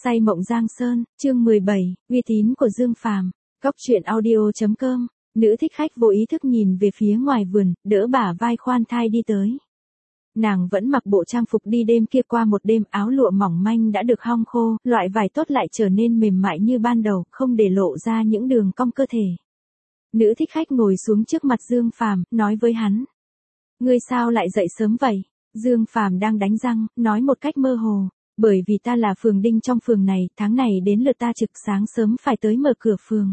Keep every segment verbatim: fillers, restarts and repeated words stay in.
Say mộng Giang Sơn, chương mười bảy, uy tín của Dương Phàm. Cóc truyện audio chấm com. Nữ thích khách vô ý thức nhìn về phía ngoài vườn, đỡ bả vai khoan thai đi tới. Nàng vẫn mặc bộ trang phục đi đêm kia, qua một đêm áo lụa mỏng manh đã được hong khô, loại vải tốt lại trở nên mềm mại như ban đầu, không để lộ ra những đường cong cơ thể. Nữ thích khách ngồi xuống trước mặt Dương Phàm, nói với hắn: "Ngươi sao lại dậy sớm vậy?" Dương Phàm đang đánh răng, nói một cách mơ hồ: "Bởi vì ta là phường đinh trong phường này, tháng này đến lượt ta trực, sáng sớm phải tới mở cửa phường."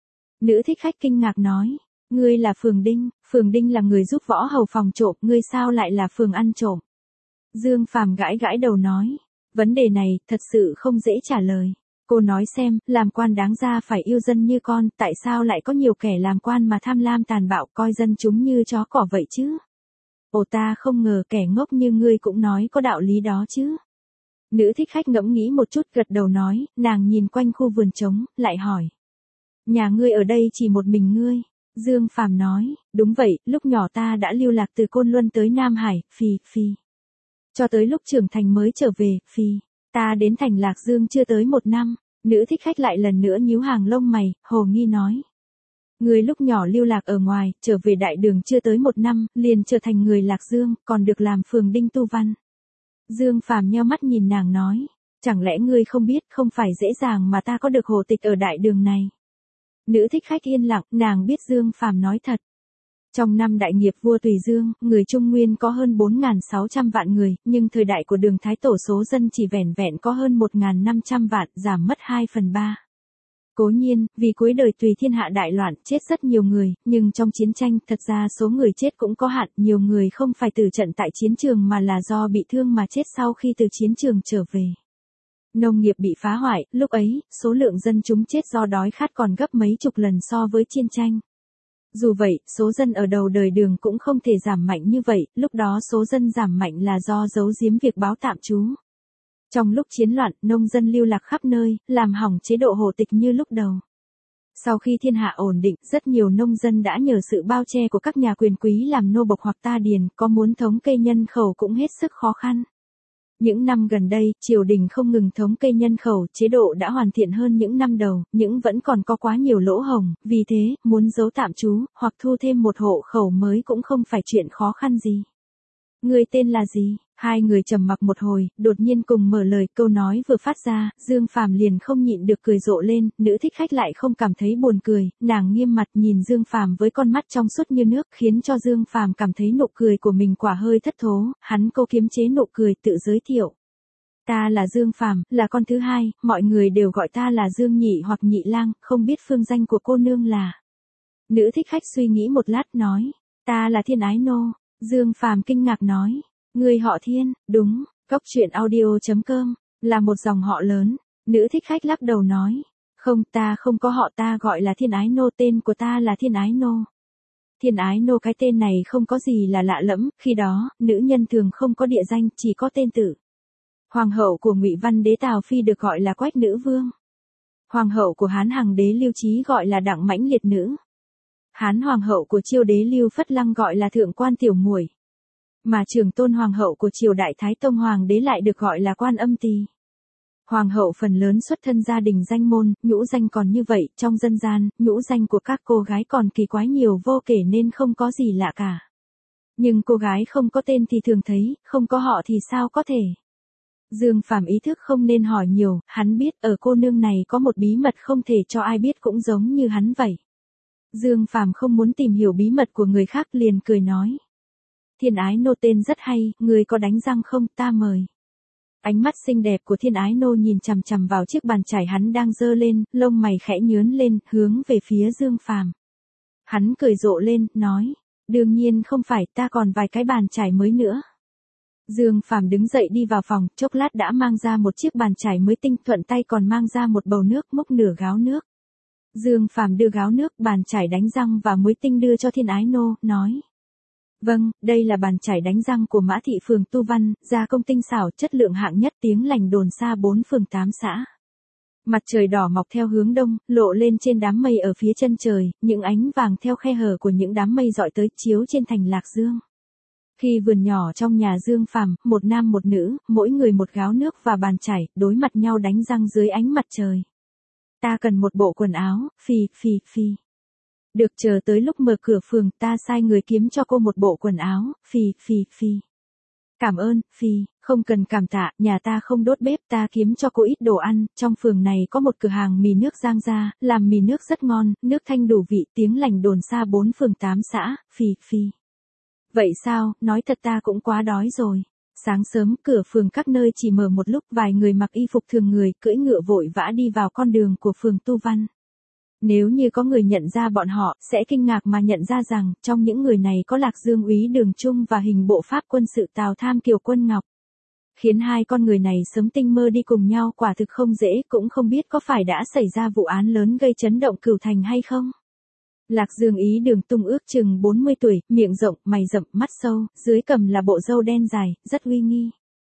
Nữ thích khách kinh ngạc nói: "Ngươi là phường đinh?" "Phường đinh là người giúp võ hầu phòng trộm, ngươi sao lại là phường ăn trộm?" Dương Phàm gãi gãi đầu nói: "Vấn đề này, thật sự không dễ trả lời. Cô nói xem, làm quan đáng ra phải yêu dân như con, tại sao lại có nhiều kẻ làm quan mà tham lam tàn bạo, coi dân chúng như chó cỏ vậy chứ?" "Ồ, ta không ngờ kẻ ngốc như ngươi cũng nói có đạo lý đó chứ." Nữ thích khách ngẫm nghĩ một chút, gật đầu nói. Nàng nhìn quanh khu vườn trống, lại hỏi: "Nhà ngươi ở đây chỉ một mình ngươi?" Dương Phàm nói: "Đúng vậy, lúc nhỏ ta đã lưu lạc từ Côn Luân tới Nam Hải, phì, phì. Cho tới lúc trưởng thành mới trở về, phì. Ta đến thành Lạc Dương chưa tới một năm." Nữ thích khách lại lần nữa nhíu hàng lông mày, hồ nghi nói: "Ngươi lúc nhỏ lưu lạc ở ngoài, trở về đại đường chưa tới một năm, liền trở thành người Lạc Dương, còn được làm phường đinh tu văn." Dương Phàm nheo mắt nhìn nàng nói: "Chẳng lẽ ngươi không biết, không phải dễ dàng mà ta có được hộ tịch ở đại đường này?" Nữ thích khách yên lặng, nàng biết Dương Phàm nói thật. Trong năm đại nghiệp vua Tùy Dương, người Trung Nguyên có hơn bốn nghìn sáu trăm vạn người, nhưng thời đại của Đường Thái Tổ số dân chỉ vẻn vẹn có hơn một nghìn năm trăm vạn, giảm mất hai phần ba. Cố nhiên, vì cuối đời Tùy thiên hạ đại loạn, chết rất nhiều người, nhưng trong chiến tranh, thật ra số người chết cũng có hạn, nhiều người không phải tử trận tại chiến trường mà là do bị thương mà chết sau khi từ chiến trường trở về. Nông nghiệp bị phá hoại, lúc ấy, số lượng dân chúng chết do đói khát còn gấp mấy chục lần so với chiến tranh. Dù vậy, số dân ở đầu đời Đường cũng không thể giảm mạnh như vậy, lúc đó số dân giảm mạnh là do giấu giếm việc báo tạm trú. Trong lúc chiến loạn, nông dân lưu lạc khắp nơi, làm hỏng chế độ hộ tịch như lúc đầu. Sau khi thiên hạ ổn định, rất nhiều nông dân đã nhờ sự bao che của các nhà quyền quý làm nô bộc hoặc ta điền, có muốn thống kê nhân khẩu cũng hết sức khó khăn. Những năm gần đây, triều đình không ngừng thống kê nhân khẩu, chế độ đã hoàn thiện hơn những năm đầu, nhưng vẫn còn có quá nhiều lỗ hổng, vì thế, muốn giấu tạm trú, hoặc thu thêm một hộ khẩu mới cũng không phải chuyện khó khăn gì. "Ngươi tên là gì?" Hai người trầm mặc một hồi, đột nhiên cùng mở lời, câu nói vừa phát ra, Dương Phàm liền không nhịn được cười rộ lên, nữ thích khách lại không cảm thấy buồn cười, nàng nghiêm mặt nhìn Dương Phàm với con mắt trong suốt như nước, khiến cho Dương Phàm cảm thấy nụ cười của mình quả hơi thất thố, hắn cố kiềm chế nụ cười, tự giới thiệu: "Ta là Dương Phàm, là con thứ hai, mọi người đều gọi ta là Dương Nhị hoặc Nhị Lang, không biết phương danh của cô nương là?" Nữ thích khách suy nghĩ một lát nói: "Ta là Thiên Ái Nô." Dương Phàm kinh ngạc nói: "Ngươi họ Thiên?" "Đúng." Cóc truyện audio chấm com, là một dòng họ lớn. Nữ thích khách lắc đầu nói: "Không, ta không có họ, ta gọi là Thiên Ái Nô, tên của ta là Thiên Ái Nô." Thiên Ái Nô, cái tên này không có gì là lạ lẫm, khi đó, nữ nhân thường không có địa danh, chỉ có tên tự. Hoàng hậu của Ngụy Văn đế Tào Phi được gọi là Quách Nữ Vương. Hoàng hậu của Hán Hàng đế Lưu Chí gọi là Đặng Mãnh Liệt Nữ. Hán hoàng hậu của Chiêu đế Lưu Phất Lăng gọi là Thượng Quan Tiểu Muội. Mà Trường Tôn hoàng hậu của triều Đại Thái Tông hoàng đế lại được gọi là Quan Âm Tỳ. Hoàng hậu phần lớn xuất thân gia đình danh môn, nhũ danh còn như vậy, trong dân gian, nhũ danh của các cô gái còn kỳ quái nhiều vô kể nên không có gì lạ cả. Nhưng cô gái không có tên thì thường thấy, không có họ thì sao có thể. Dương Phàm ý thức không nên hỏi nhiều, hắn biết ở cô nương này có một bí mật không thể cho ai biết, cũng giống như hắn vậy. Dương Phàm không muốn tìm hiểu bí mật của người khác, liền cười nói: "Thiên Ái Nô tên rất hay, người có đánh răng không, ta mời." Ánh mắt xinh đẹp của Thiên Ái Nô nhìn chằm chằm vào chiếc bàn chải hắn đang giơ lên, lông mày khẽ nhướn lên, hướng về phía Dương Phàm. Hắn cười rộ lên, nói: "Đương nhiên không phải, ta còn vài cái bàn chải mới nữa." Dương Phàm đứng dậy đi vào phòng, chốc lát đã mang ra một chiếc bàn chải mới tinh, thuận tay còn mang ra một bầu nước, múc nửa gáo nước. Dương Phàm đưa gáo nước, bàn chải đánh răng và muối tinh đưa cho Thiên Ái Nô, nói: "Vâng, đây là bàn chải đánh răng của Mã thị phường Tu Văn, gia công tinh xảo, chất lượng hạng nhất, tiếng lành đồn xa bốn phường tám xã." Mặt trời đỏ mọc theo hướng đông, lộ lên trên đám mây ở phía chân trời, những ánh vàng theo khe hở của những đám mây dọi tới, chiếu trên thành Lạc Dương. Khi vườn nhỏ trong nhà Dương Phàm, một nam một nữ, mỗi người một gáo nước và bàn chải, đối mặt nhau đánh răng dưới ánh mặt trời. Ta cần một bộ quần áo, phì, phì, phì. Được, chờ tới lúc mở cửa phường, ta sai người kiếm cho cô một bộ quần áo, phì, phì, phì. Cảm ơn, phì, không cần cảm tạ, nhà ta không đốt bếp, ta kiếm cho cô ít đồ ăn, trong phường này có một cửa hàng mì nước Giang Gia, làm mì nước rất ngon, nước thanh đủ vị, tiếng lành đồn xa bốn phường tám xã, phì, phì. Vậy sao, nói thật ta cũng quá đói rồi. Sáng sớm, cửa phường các nơi chỉ mở một lúc, vài người mặc y phục thường người, cưỡi ngựa vội vã đi vào con đường của phường Tu Văn. Nếu như có người nhận ra bọn họ, sẽ kinh ngạc mà nhận ra rằng, trong những người này có Lạc Dương úy Đường Trung và hình bộ pháp quân sự Tào Tham Kiều Quân Ngọc. Khiến hai con người này sớm tinh mơ đi cùng nhau quả thực không dễ, cũng không biết có phải đã xảy ra vụ án lớn gây chấn động cửu thành hay không. Lạc Dương ý Đường Tung ước chừng bốn mươi tuổi, miệng rộng, mày rậm, mắt sâu, dưới cằm là bộ râu đen dài, rất uy nghi.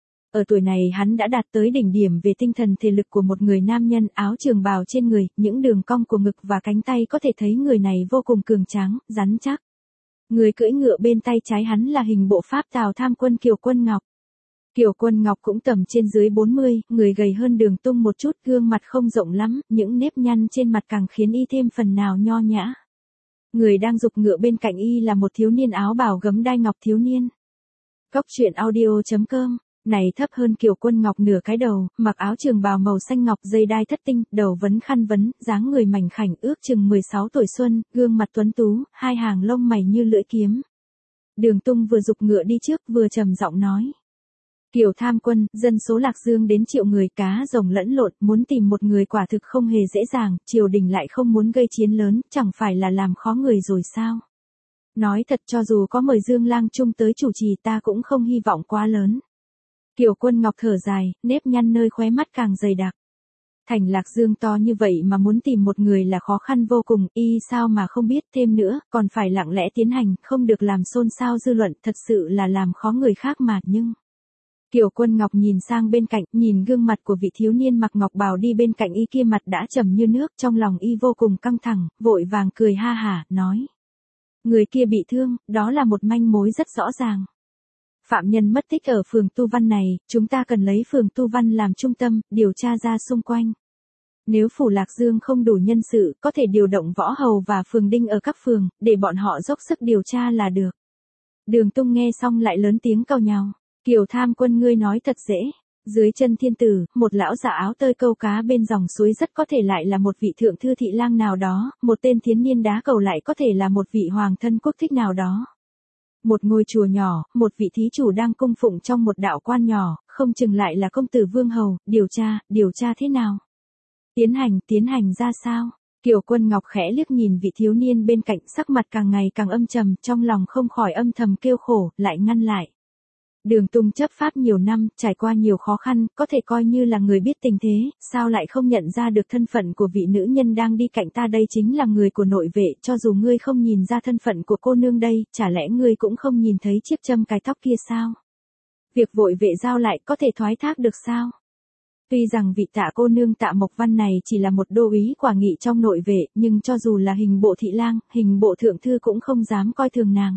Ở tuổi này hắn đã đạt tới đỉnh điểm về tinh thần thể lực của một người nam nhân, áo trường bào trên người, những đường cong của ngực và cánh tay có thể thấy người này vô cùng cường tráng, rắn chắc. Người cưỡi ngựa bên tay trái hắn là hình bộ pháp Tào Tham Quân Kiều Quân Ngọc. Kiều Quân Ngọc cũng tầm trên dưới bốn mươi, người gầy hơn Đường Tung một chút, gương mặt không rộng lắm, những nếp nhăn trên mặt càng khiến y thêm phần nào nho nhã. Người đang giục ngựa bên cạnh y là một thiếu niên áo bào gấm đai ngọc thiếu niên. Cốc truyện audio chấm com, này thấp hơn Kiều Quân Ngọc nửa cái đầu, mặc áo trường bào màu xanh ngọc dây đai thất tinh, đầu vấn khăn vấn, dáng người mảnh khảnh ước chừng mười sáu tuổi xuân, gương mặt tuấn tú, hai hàng lông mày như lưỡi kiếm. Đường Tung vừa giục ngựa đi trước vừa trầm giọng nói. Kiều Tham Quân, dân số Lạc Dương đến triệu người, cá rồng lẫn lộn, muốn tìm một người quả thực không hề dễ dàng, triều đình lại không muốn gây chiến lớn, chẳng phải là làm khó người rồi sao? Nói thật, cho dù có mời Dương Lang Trung tới chủ trì ta cũng không hy vọng quá lớn. Kiều Quân Ngọc thở dài, nếp nhăn nơi khóe mắt càng dày đặc. Thành Lạc Dương to như vậy mà muốn tìm một người là khó khăn vô cùng, y sao mà không biết, thêm nữa, còn phải lặng lẽ tiến hành, không được làm xôn xao dư luận, thật sự là làm khó người khác mà, nhưng... Kiều Quân Ngọc nhìn sang bên cạnh, nhìn gương mặt của vị thiếu niên mặc ngọc bào đi bên cạnh y kia, mặt đã trầm như nước, trong lòng y vô cùng căng thẳng, vội vàng cười ha hả, nói. Người kia bị thương, đó là một manh mối rất rõ ràng. Phạm nhân mất tích ở phường Tu Văn này, chúng ta cần lấy phường Tu Văn làm trung tâm, điều tra ra xung quanh. Nếu phủ Lạc Dương không đủ nhân sự, có thể điều động võ hầu và phường đinh ở các phường, để bọn họ dốc sức điều tra là được. Đường Tung nghe xong lại lớn tiếng cau nhàu. Kiều Tham Quân, ngươi nói thật dễ. Dưới chân thiên tử, một lão già áo tơi câu cá bên dòng suối rất có thể lại là một vị thượng thư thị lang nào đó, một tên thiến niên đá cầu lại có thể là một vị hoàng thân quốc thích nào đó. Một ngôi chùa nhỏ, một vị thí chủ đang cung phụng trong một đạo quan nhỏ, không chừng lại là công tử vương hầu, điều tra, điều tra thế nào? Tiến hành, tiến hành ra sao? Kiều Quân Ngọc khẽ liếc nhìn vị thiếu niên bên cạnh, sắc mặt càng ngày càng âm trầm, trong lòng không khỏi âm thầm kêu khổ, lại ngăn lại. Đường Tung chấp pháp nhiều năm, trải qua nhiều khó khăn, có thể coi như là người biết tình thế, sao lại không nhận ra được thân phận của vị nữ nhân đang đi cạnh ta, đây chính là người của nội vệ, cho dù ngươi không nhìn ra thân phận của cô nương đây, chả lẽ ngươi cũng không nhìn thấy chiếc châm cài tóc kia sao? Việc vội vệ giao lại có thể thoái thác được sao? Tuy rằng vị Tạ cô nương Tạ Mộc Văn này chỉ là một đô úy quả nghị trong nội vệ, nhưng cho dù là hình bộ thị lang, hình bộ thượng thư cũng không dám coi thường nàng.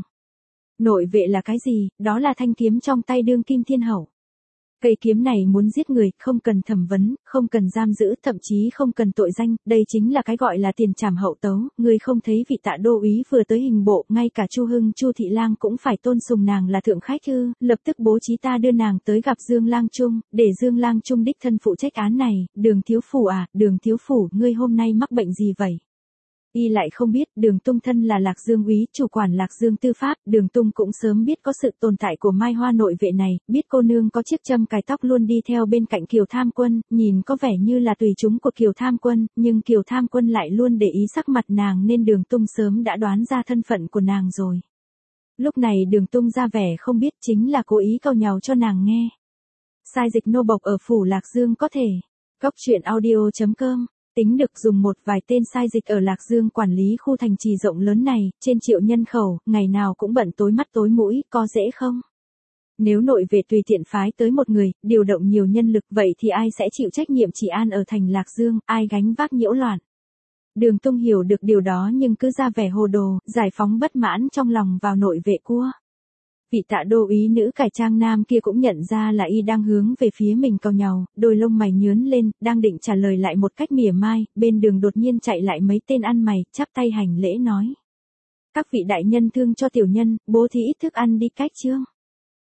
Nội vệ là cái gì? Đó là thanh kiếm trong tay đương kim thiên hậu. Cây kiếm này muốn giết người, không cần thẩm vấn, không cần giam giữ, thậm chí không cần tội danh, đây chính là cái gọi là tiền trảm hậu tấu. Ngươi không thấy vị Tạ đô úy vừa tới hình bộ, ngay cả Chu Hưng, Chu thị lang cũng phải tôn sùng nàng là thượng khách ư? Lập tức bố trí ta đưa nàng tới gặp Dương Lang Trung, để Dương Lang Trung đích thân phụ trách án này. Đường thiếu phủ à, Đường thiếu phủ, ngươi hôm nay mắc bệnh gì vậy? Y lại không biết, Đường Tung thân là Lạc Dương úy, chủ quản Lạc Dương tư pháp, Đường Tung cũng sớm biết có sự tồn tại của Mai Hoa nội vệ này, biết cô nương có chiếc châm cài tóc luôn đi theo bên cạnh Kiều Tham Quân, nhìn có vẻ như là tùy chúng của Kiều Tham Quân, nhưng Kiều Tham Quân lại luôn để ý sắc mặt nàng nên Đường Tung sớm đã đoán ra thân phận của nàng rồi. Lúc này Đường Tung ra vẻ không biết, chính là cố ý cau nhàu cho nàng nghe. Sai dịch nô bộc ở phủ Lạc Dương có thể. Cốc truyện audio chấm com. Tính được dùng một vài tên sai dịch ở Lạc Dương quản lý khu thành trì rộng lớn này, trên triệu nhân khẩu, ngày nào cũng bận tối mắt tối mũi, có dễ không? Nếu nội vệ tùy tiện phái tới một người, điều động nhiều nhân lực, vậy thì ai sẽ chịu trách nhiệm trị an ở thành Lạc Dương, ai gánh vác nhiễu loạn? Đường Tung hiểu được điều đó nhưng cứ ra vẻ hồ đồ, giải phóng bất mãn trong lòng vào nội vệ cua. Vị tạ đô úy nữ cải trang nam kia cũng nhận ra là y đang hướng về phía mình cau nhàu, đôi lông mày nhướn lên, đang định trả lời lại một cách mỉa mai, bên đường đột nhiên chạy lại mấy tên ăn mày, chắp tay hành lễ nói. Các vị đại nhân thương cho tiểu nhân, bố thí ít thức ăn đi cách chương.